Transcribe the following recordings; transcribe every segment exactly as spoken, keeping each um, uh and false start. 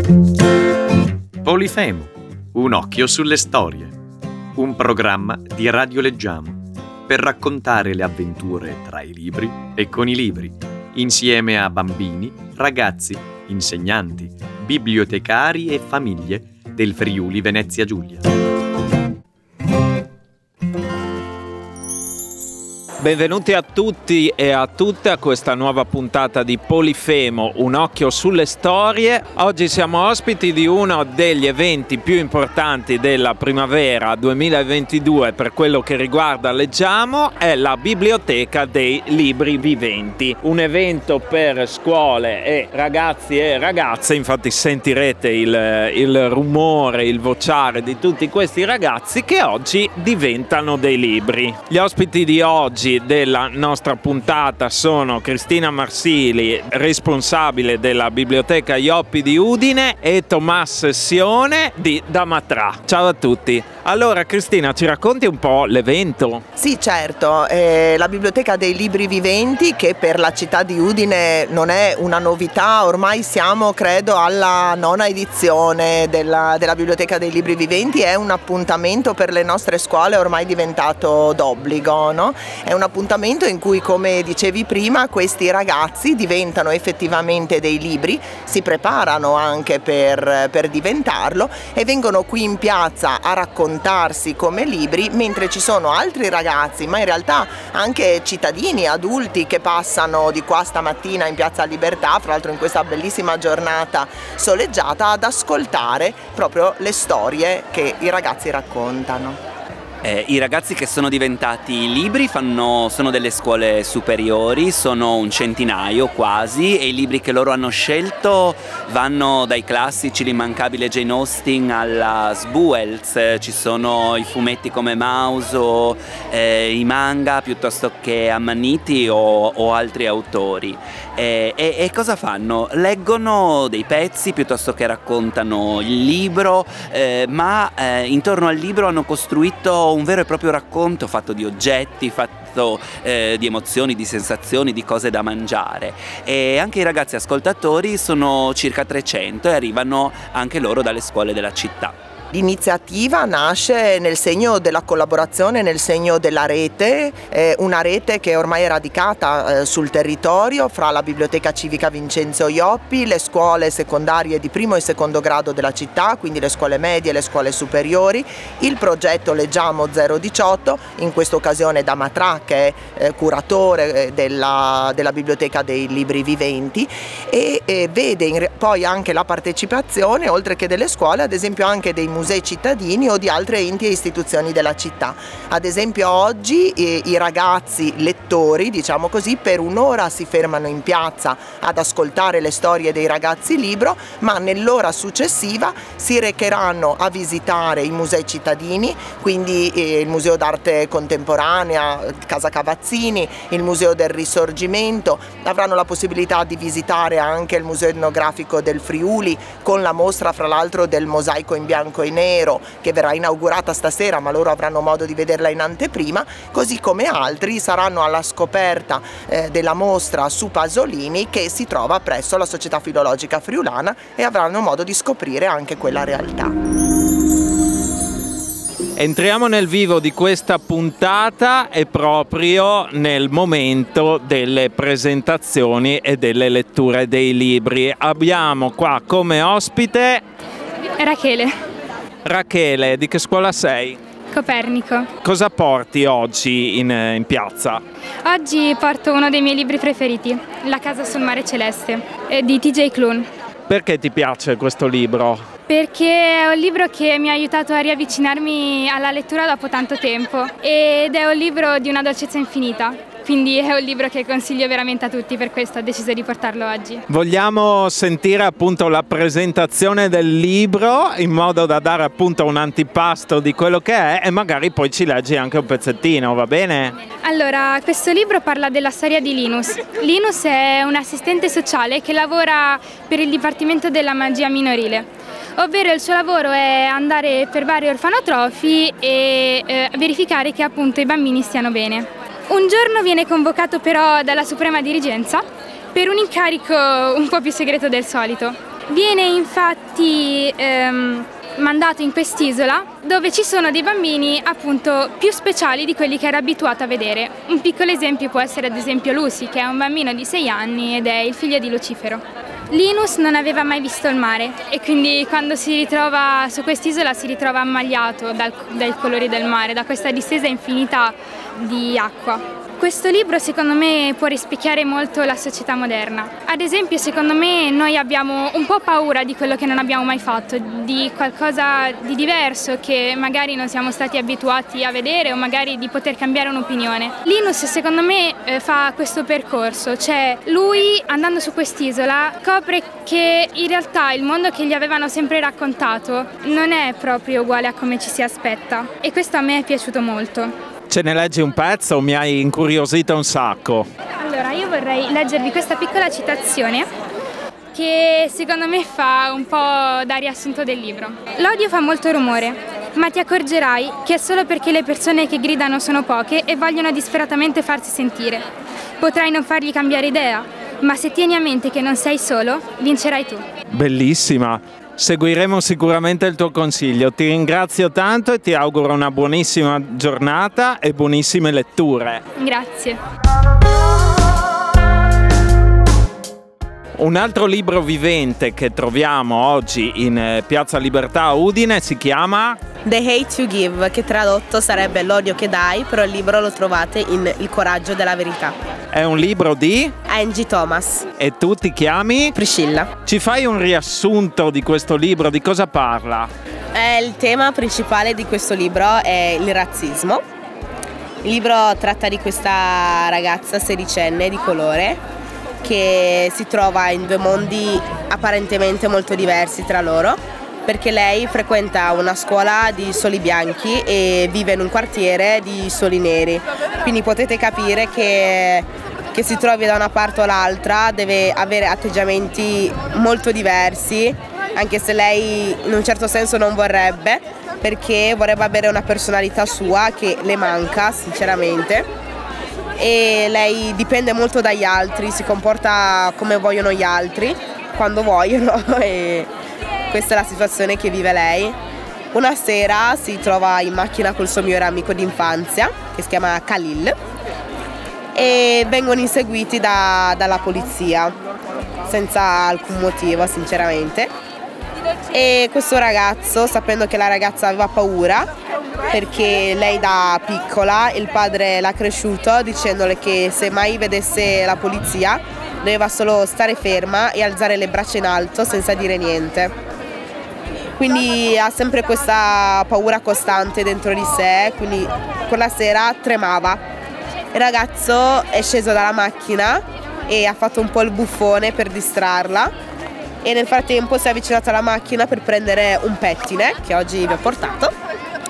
Polifemo, un occhio sulle storie. Un programma di Radio Leggiamo per raccontare le avventure tra i libri e con i libri, insieme a bambini, ragazzi, insegnanti, bibliotecari e famiglie del Friuli Venezia Giulia. Benvenuti a tutti e a tutte a questa nuova puntata di Polifemo, un occhio sulle storie. Oggi siamo ospiti di uno degli eventi più importanti della primavera duemilaventidue per quello che riguarda Leggiamo, è la Biblioteca dei Libri Viventi, un evento per scuole e ragazzi e ragazze. Infatti sentirete il, il rumore, il vociare di tutti questi ragazzi che oggi diventano dei libri. Gli ospiti di oggi della nostra puntata sono Cristina Marsili, responsabile della Biblioteca Ioppi di Udine, e Tommaso Sione di Damatrà. Ciao a tutti. Allora Cristina, ci racconti un po' l'evento? Sì, certo, eh, la Biblioteca dei Libri Viventi, che per la città di Udine non è una novità, ormai siamo credo alla nona edizione della, della Biblioteca dei Libri Viventi, è un appuntamento per le nostre scuole ormai diventato d'obbligo, no? È un appuntamento in cui, come dicevi prima, questi ragazzi diventano effettivamente dei libri, si preparano anche per, per diventarlo e vengono qui in piazza a raccontarsi come libri, mentre ci sono altri ragazzi, ma in realtà anche cittadini, adulti che passano di qua stamattina in Piazza Libertà, fra l'altro in questa bellissima giornata soleggiata, ad ascoltare proprio le storie che i ragazzi raccontano. Eh, I ragazzi che sono diventati libri fanno, sono delle scuole superiori, sono un centinaio quasi, e i libri che loro hanno scelto vanno dai classici, l'immancabile Jane Austen, alla Sbuels. Eh, ci sono i fumetti come Mauso, eh, i manga piuttosto che Ammanniti o, o altri autori. Eh, e, e cosa fanno? Leggono dei pezzi piuttosto che raccontano il libro, eh, ma eh, intorno al libro hanno costruito un vero e proprio racconto fatto di oggetti, fatto eh, di emozioni, di sensazioni, di cose da mangiare. E anche i ragazzi ascoltatori sono circa trecento e arrivano anche loro dalle scuole della città. L'iniziativa nasce nel segno della collaborazione, nel segno della rete, eh, una rete che ormai è radicata eh, sul territorio fra la Biblioteca Civica Vincenzo Ioppi, le scuole secondarie di primo e secondo grado della città, quindi le scuole medie e le scuole superiori, il progetto Leggiamo zero diciotto, in questa occasione Damatrà, che è eh, curatore della, della Biblioteca dei Libri Viventi, e, e vede in, poi anche la partecipazione, oltre che delle scuole, ad esempio anche dei musei cittadini o di altre enti e istituzioni della città. Ad esempio oggi eh, i ragazzi lettori, diciamo così, per un'ora si fermano in piazza ad ascoltare le storie dei ragazzi libro, ma nell'ora successiva si recheranno a visitare i musei cittadini, quindi eh, il Museo d'Arte Contemporanea, Casa Cavazzini, il Museo del Risorgimento, avranno la possibilità di visitare anche il Museo Etnografico del Friuli con la mostra fra l'altro del mosaico in bianco e nero che verrà inaugurata stasera, ma loro avranno modo di vederla in anteprima, così come altri saranno alla scoperta eh, della mostra su Pasolini che si trova presso la Società Filologica Friulana e avranno modo di scoprire anche quella realtà. Entriamo nel vivo di questa puntata e proprio nel momento delle presentazioni e delle letture dei libri. Abbiamo qua come ospite Rachele. Rachele, di che scuola sei? Copernico. Cosa porti oggi in, in piazza? Oggi porto uno dei miei libri preferiti, La casa sul mare celeste, di T J Klune. Perché ti piace questo libro? Perché è un libro che mi ha aiutato a riavvicinarmi alla lettura dopo tanto tempo ed è un libro di una dolcezza infinita. Quindi è un libro che consiglio veramente a tutti, per questo ho deciso di portarlo oggi. Vogliamo sentire appunto la presentazione del libro in modo da dare appunto un antipasto di quello che è e magari poi ci leggi anche un pezzettino, va bene? Allora, questo libro parla della storia di Linus. Linus è un assistente sociale che lavora per il Dipartimento della Magia Minorile, ovvero il suo lavoro è andare per vari orfanotrofi e eh, verificare che appunto i bambini stiano bene. Un giorno viene convocato però dalla Suprema Dirigenza per un incarico un po' più segreto del solito Viene infatti ehm, mandato in quest'isola dove ci sono dei bambini appunto più speciali di quelli che era abituato a vedere. Un piccolo esempio può essere ad esempio Lucy, che è un bambino di sei anni ed è il figlio di Lucifero. Linus non aveva mai visto il mare e quindi quando si ritrova su quest'isola si ritrova ammaliato dal, dai colori del mare, da questa distesa infinità di acqua. Questo libro secondo me può rispecchiare molto la società moderna. Ad esempio, secondo me noi abbiamo un po' paura di quello che non abbiamo mai fatto, di qualcosa di diverso che magari non siamo stati abituati a vedere o magari di poter cambiare un'opinione. Linus secondo me eh, fa questo percorso, cioè lui andando su quest'isola scopre che in realtà il mondo che gli avevano sempre raccontato non è proprio uguale a come ci si aspetta e questo a me è piaciuto molto. Ce ne leggi un pezzo? Mi hai incuriosito un sacco. Allora, io vorrei leggervi questa piccola citazione che secondo me fa un po' da riassunto del libro. L'odio fa molto rumore, ma ti accorgerai che è solo perché le persone che gridano sono poche e vogliono disperatamente farsi sentire. Potrai non fargli cambiare idea, ma se tieni a mente che non sei solo, vincerai tu. Bellissima. Seguiremo sicuramente il tuo consiglio. Ti ringrazio tanto e ti auguro una buonissima giornata e buonissime letture. Grazie. Un altro libro vivente che troviamo oggi in Piazza Libertà a Udine si chiama The Hate You Give, che tradotto sarebbe L'odio che dai, però il libro lo trovate in Il coraggio della verità. È un libro di Angie Thomas. E tu ti chiami? Priscilla. Ci fai un riassunto di questo libro? Di cosa parla? Eh, il tema principale di questo libro è il razzismo. Il libro tratta di questa ragazza sedicenne di colore che si trova in due mondi apparentemente molto diversi tra loro, perché lei frequenta una scuola di soli bianchi e vive in un quartiere di soli neri. Quindi potete capire che, che si trovi da una parte o l'altra deve avere atteggiamenti molto diversi, anche se lei in un certo senso non vorrebbe, perché vorrebbe avere una personalità sua che le manca sinceramente. E lei dipende molto dagli altri, si comporta come vogliono gli altri, quando vogliono e questa è la situazione che vive lei. Una sera si trova in macchina col suo migliore amico d'infanzia, che si chiama Khalil, e vengono inseguiti da, dalla polizia, senza alcun motivo sinceramente. E questo ragazzo, sapendo che la ragazza aveva paura, perché lei da piccola il padre l'ha cresciuto dicendole che se mai vedesse la polizia doveva solo stare ferma e alzare le braccia in alto senza dire niente. Quindi ha sempre questa paura costante dentro di sé, quindi quella sera tremava. Il ragazzo è sceso dalla macchina e ha fatto un po' il buffone per distrarla e nel frattempo si è avvicinato alla macchina per prendere un pettine che oggi vi ho portato.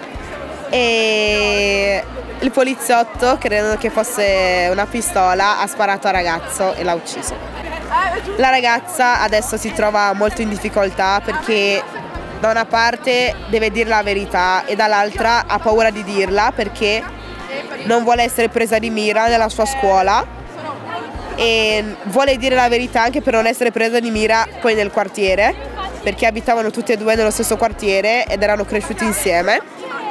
E il poliziotto, credendo che fosse una pistola, ha sparato al ragazzo e l'ha ucciso. La ragazza adesso si trova molto in difficoltà perché da una parte deve dire la verità e dall'altra ha paura di dirla perché non vuole essere presa di mira nella sua scuola e vuole dire la verità anche per non essere presa di mira poi nel quartiere, perché abitavano tutti e due nello stesso quartiere ed erano cresciuti insieme.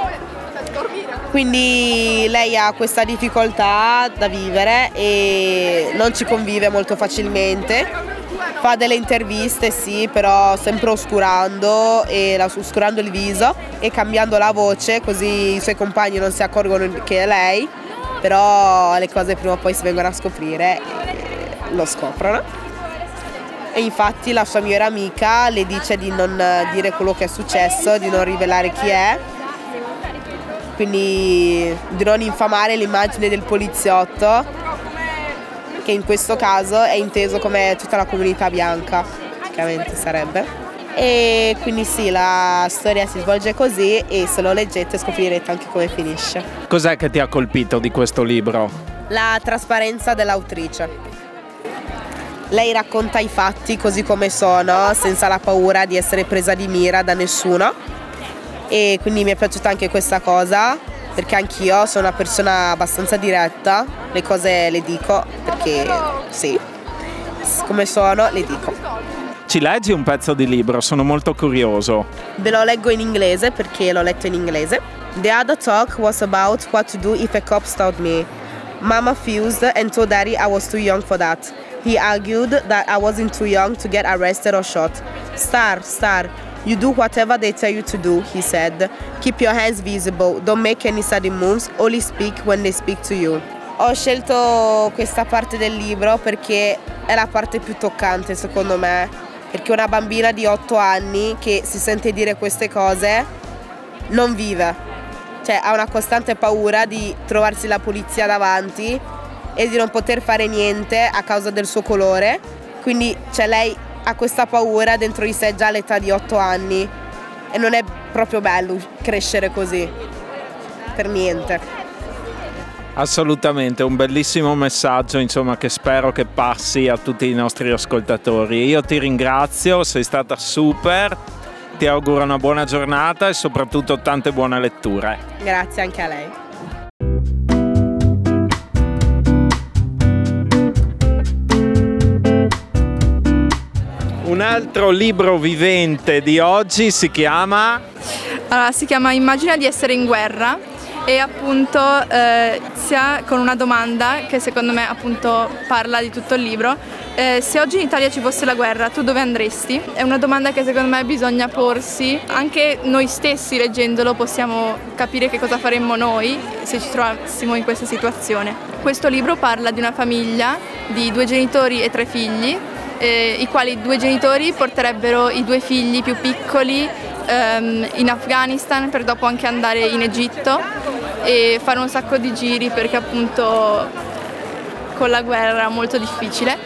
Quindi lei ha questa difficoltà da vivere e non ci convive molto facilmente. Fa delle interviste, sì, però sempre oscurando, e la, oscurando il viso e cambiando la voce, così i suoi compagni non si accorgono che è lei, però le cose prima o poi si vengono a scoprire e lo scoprono. E infatti la sua migliore amica le dice di non dire quello che è successo, di non rivelare chi è, quindi di non infamare l'immagine del poliziotto, che in questo caso è inteso come tutta la comunità bianca, praticamente sarebbe. E quindi sì, la storia si svolge così e se lo leggete scoprirete anche come finisce. Cos'è che ti ha colpito di questo libro? La trasparenza dell'autrice. Lei racconta i fatti così come sono, senza la paura di essere presa di mira da nessuno. E quindi mi è piaciuta anche questa cosa, perché anch'io sono una persona abbastanza diretta, le cose le dico perché sì, come sono le dico. Ci leggi un pezzo di libro? Sono molto curioso. Ve lo leggo in inglese perché l'ho letto in inglese. The other talk was about what to do if a cop stopped me. Mama fused and told Daddy I was too young for that. He argued that I wasn't too young to get arrested or shot. Star, Star, you do whatever they tell you to do, he said. Keep your hands visible, don't make any sudden moves, only speak when they speak to you. Ho scelto questa parte del libro perché è la parte più toccante secondo me, perché una bambina di otto anni che si sente dire queste cose non vive, cioè ha una costante paura di trovarsi la polizia davanti e di non poter fare niente a causa del suo colore, quindi cioè, lei ha questa paura dentro di sé già all'età di otto anni e non è proprio bello crescere così, per niente. Assolutamente, un bellissimo messaggio, insomma, che spero che passi a tutti i nostri ascoltatori. Io ti ringrazio, sei stata super, ti auguro una buona giornata e soprattutto tante buone letture. Grazie anche a lei. Un altro libro vivente di oggi si chiama? Allora, si chiama Immagina di essere in guerra e appunto eh, sia con una domanda che secondo me appunto parla di tutto il libro. Eh, se oggi in Italia ci fosse la guerra, tu dove andresti? È una domanda che secondo me bisogna porsi. Anche noi stessi leggendolo possiamo capire che cosa faremmo noi se ci trovassimo in questa situazione. Questo libro parla di una famiglia di due genitori e tre figli, eh, i quali due genitori porterebbero i due figli più piccoli ehm, in Afghanistan per dopo anche andare in Egitto e fare un sacco di giri perché appunto con la guerra era molto difficile.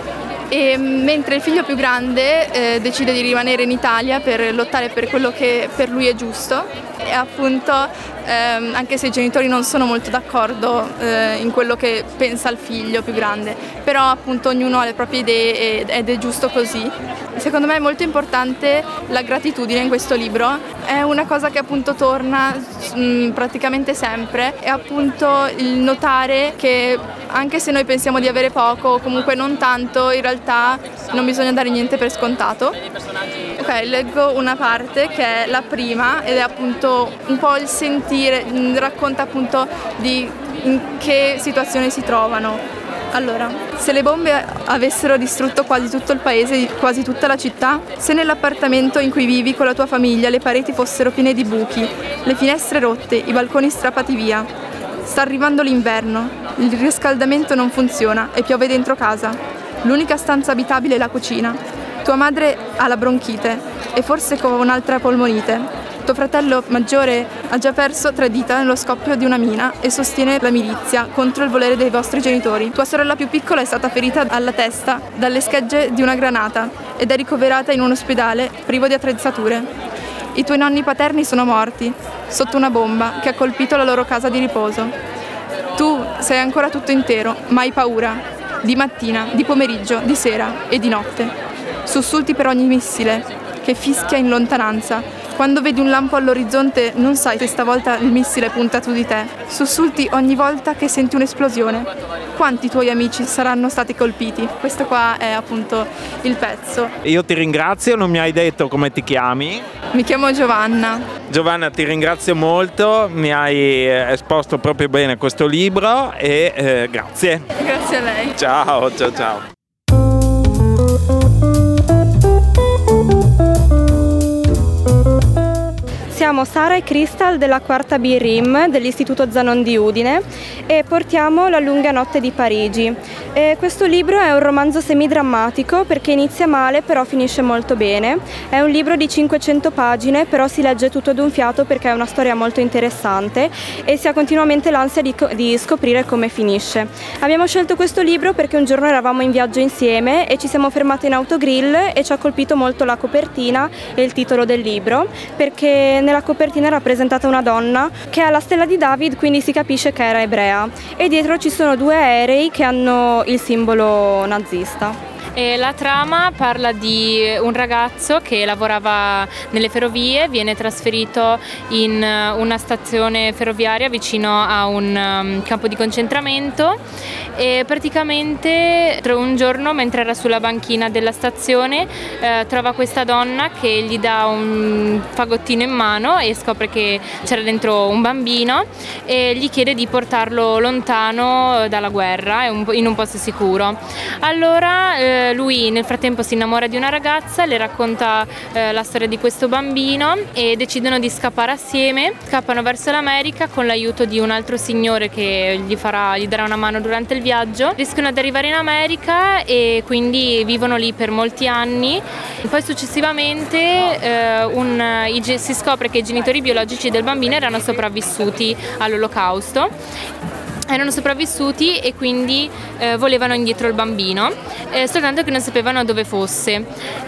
E mentre il figlio più grande eh, decide di rimanere in Italia per lottare per quello che per lui è giusto e appunto ehm, anche se i genitori non sono molto d'accordo eh, in quello che pensa il figlio più grande, però appunto ognuno ha le proprie idee ed è giusto così. Secondo me è molto importante la gratitudine in questo libro, è una cosa che appunto torna mh, praticamente sempre, e appunto il notare che anche se noi pensiamo di avere poco o comunque non tanto, in realtà non bisogna dare niente per scontato. Ok, leggo una parte che è la prima ed è appunto un po' il sentire, racconta appunto di in che situazione si trovano. Allora, se le bombe avessero distrutto quasi tutto il paese, quasi tutta la città, se nell'appartamento in cui vivi con la tua famiglia le pareti fossero piene di buchi, le finestre rotte, i balconi strappati via. Sta arrivando l'inverno, il riscaldamento non funziona e piove dentro casa. L'unica stanza abitabile è la cucina. Tua madre ha la bronchite e forse con un'altra polmonite. Tuo fratello maggiore ha già perso tre dita nello scoppio di una mina e sostiene la milizia contro il volere dei vostri genitori. Tua sorella più piccola è stata ferita alla testa dalle schegge di una granata ed è ricoverata in un ospedale privo di attrezzature. I tuoi nonni paterni sono morti sotto una bomba che ha colpito la loro casa di riposo. Tu sei ancora tutto intero, ma hai paura. Di mattina, di pomeriggio, di sera e di notte. Sussulti per ogni missile che fischia in lontananza. Quando vedi un lampo all'orizzonte non sai se stavolta il missile punta su di te. Sussulti ogni volta che senti un'esplosione. Quanti tuoi amici saranno stati colpiti? Questo qua è appunto il pezzo. Io ti ringrazio, non mi hai detto come ti chiami? Mi chiamo Giovanna. Giovanna, ti ringrazio molto, mi hai esposto proprio bene questo libro e eh, grazie. Grazie a lei. Ciao, ciao, ciao. Siamo Sara e Crystal della quarta B R I M dell'Istituto Zanon di Udine e portiamo La lunga notte di Parigi. E questo libro è un romanzo semidrammatico perché inizia male però finisce molto bene. È un libro di cinquecento pagine, però si legge tutto d'un fiato perché è una storia molto interessante e si ha continuamente l'ansia di, di scoprire come finisce. Abbiamo scelto questo libro perché un giorno eravamo in viaggio insieme e ci siamo fermate in autogrill e ci ha colpito molto la copertina e il titolo del libro, perché nella copertina è rappresentata una donna che ha la stella di David, quindi si capisce che era ebrea, e dietro ci sono due aerei che hanno il simbolo nazista. E la trama parla di un ragazzo che lavorava nelle ferrovie, viene trasferito in una stazione ferroviaria vicino a un um, campo di concentramento e praticamente un giorno, mentre era sulla banchina della stazione, eh, trova questa donna che gli dà un fagottino in mano e scopre che c'era dentro un bambino e gli chiede di portarlo lontano dalla guerra, in un posto sicuro. Allora eh, lui nel frattempo si innamora di una ragazza, le racconta eh, la storia di questo bambino e decidono di scappare assieme. Scappano verso l'America con l'aiuto di un altro signore che gli, farà, gli darà una mano durante il viaggio. Riescono ad arrivare in America e quindi vivono lì per molti anni. Poi successivamente eh, un, i, si scopre che i genitori biologici del bambino erano sopravvissuti all'Olocausto. Erano sopravvissuti e quindi eh, volevano indietro il bambino, eh, soltanto che non sapevano dove fosse.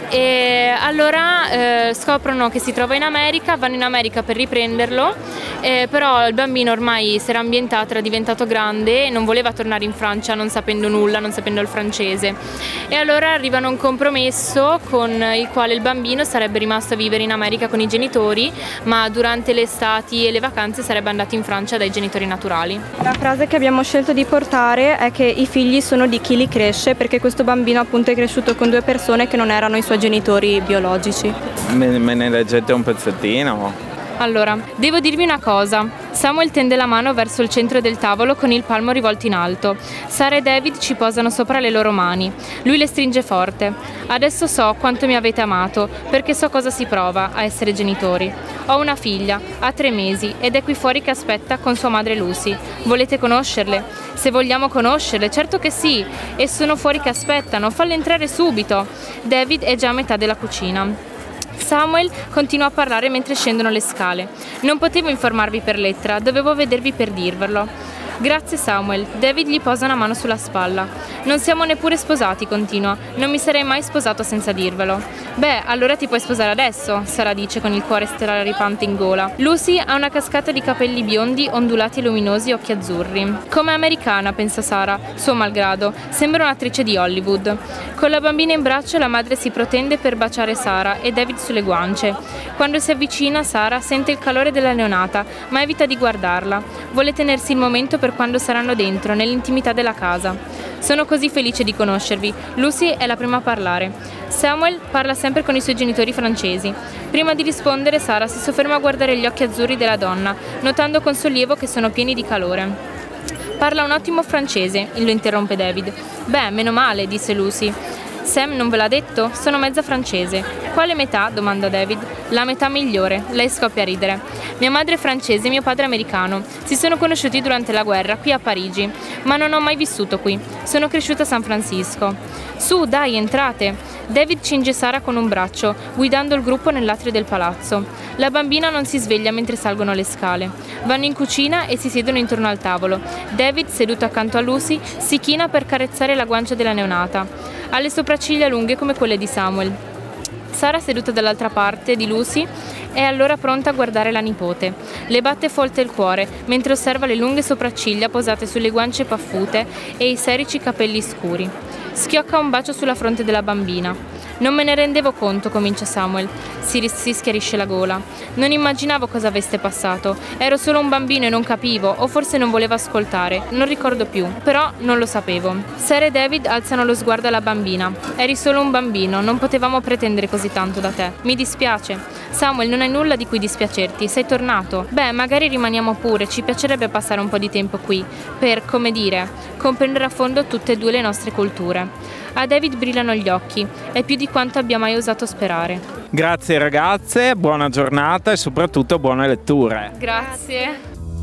E allora eh, scoprono che si trova in America, vanno in America per riprenderlo, eh, però il bambino ormai si era ambientato, era diventato grande e non voleva tornare in Francia non sapendo nulla, non sapendo il francese. E allora arrivano a un compromesso con il quale il bambino sarebbe rimasto a vivere in America con i genitori, ma durante le estati e le vacanze sarebbe andato in Francia dai genitori naturali. La frase che abbiamo scelto di portare è che i figli sono di chi li cresce, perché questo bambino appunto è cresciuto con due persone che non erano i suoi genitori biologici. Me, me ne leggete un pezzettino? Allora, devo dirvi una cosa. Samuel tende la mano verso il centro del tavolo con il palmo rivolto in alto. Sara e David ci posano sopra le loro mani. Lui le stringe forte. Adesso so quanto mi avete amato, perché so cosa si prova a essere genitori. Ho una figlia, ha tre mesi, ed è qui fuori che aspetta con sua madre Lucy. Volete conoscerle? Se vogliamo conoscerle, certo che sì. E sono fuori che aspettano, falle entrare subito. David è già a metà della cucina. Samuel continua a parlare mentre scendono le scale. Non potevo informarvi per lettera, dovevo vedervi per dirvelo. Grazie Samuel. David gli posa una mano sulla spalla. Non siamo neppure sposati, continua. Non mi sarei mai sposato senza dirvelo. Beh, allora ti puoi sposare adesso, Sara dice con il cuore straripante in gola. Lucy ha una cascata di capelli biondi, ondulati e luminosi e occhi azzurri. Come americana, pensa Sara, suo malgrado. Sembra un'attrice di Hollywood. Con la bambina in braccio la madre si protende per baciare Sara e David sulle guance. Quando si avvicina, Sara sente il calore della neonata, ma evita di guardarla. Vuole tenersi il momento per quando saranno dentro, nell'intimità della casa. Sono così felice di conoscervi. Lucy è la prima a parlare. Samuel parla sempre con i suoi genitori francesi. Prima di rispondere, Sara si sofferma a guardare gli occhi azzurri della donna, notando con sollievo che sono pieni di calore. Parla un ottimo francese, lo interrompe David. Beh, meno male, disse Lucy. Sam non ve l'ha detto? Sono mezza francese. Quale metà? Domanda David. La metà migliore. Lei scoppia a ridere. Mia madre è francese e mio padre è americano. Si sono conosciuti durante la guerra, qui a Parigi. Ma non ho mai vissuto qui. Sono cresciuta a San Francisco. Su, dai, entrate. David cinge Sara con un braccio, guidando il gruppo nell'atrio del palazzo. La bambina non si sveglia mentre salgono le scale. Vanno in cucina e si siedono intorno al tavolo. David, seduto accanto a Lucy, si china per carezzare la guancia della neonata. Ha le sopracciglia lunghe come quelle di Samuel. Sara, seduta dall'altra parte di Lucy, è allora pronta a guardare la nipote. Le batte forte il cuore mentre osserva le lunghe sopracciglia posate sulle guance paffute e i serici capelli scuri. Schiocca un bacio sulla fronte della bambina. Non me ne rendevo conto, comincia Samuel. Si, si schiarisce la gola. Non immaginavo cosa aveste passato. Ero solo un bambino e non capivo, o forse non volevo ascoltare. Non ricordo più, però non lo sapevo. Sara e David alzano lo sguardo alla bambina. Eri solo un bambino, non potevamo pretendere così tanto da te. Mi dispiace. Samuel, non hai nulla di cui dispiacerti, sei tornato. Beh, magari rimaniamo pure, ci piacerebbe passare un po' di tempo qui, per, come dire, comprendere a fondo tutte e due le nostre culture. A David brillano gli occhi, è più di quanto abbia mai osato sperare. Grazie ragazze, buona giornata e soprattutto buone letture. Grazie.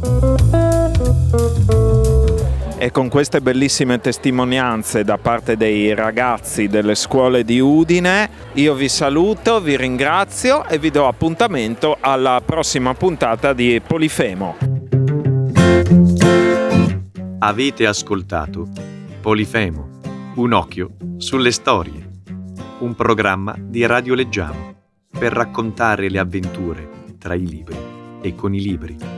E con queste bellissime testimonianze da parte dei ragazzi delle scuole di Udine, io vi saluto, vi ringrazio e vi do appuntamento alla prossima puntata di Polifemo. Avete ascoltato Polifemo, un occhio sulle storie, un programma di Radio Leggiamo per raccontare le avventure tra i libri e con i libri.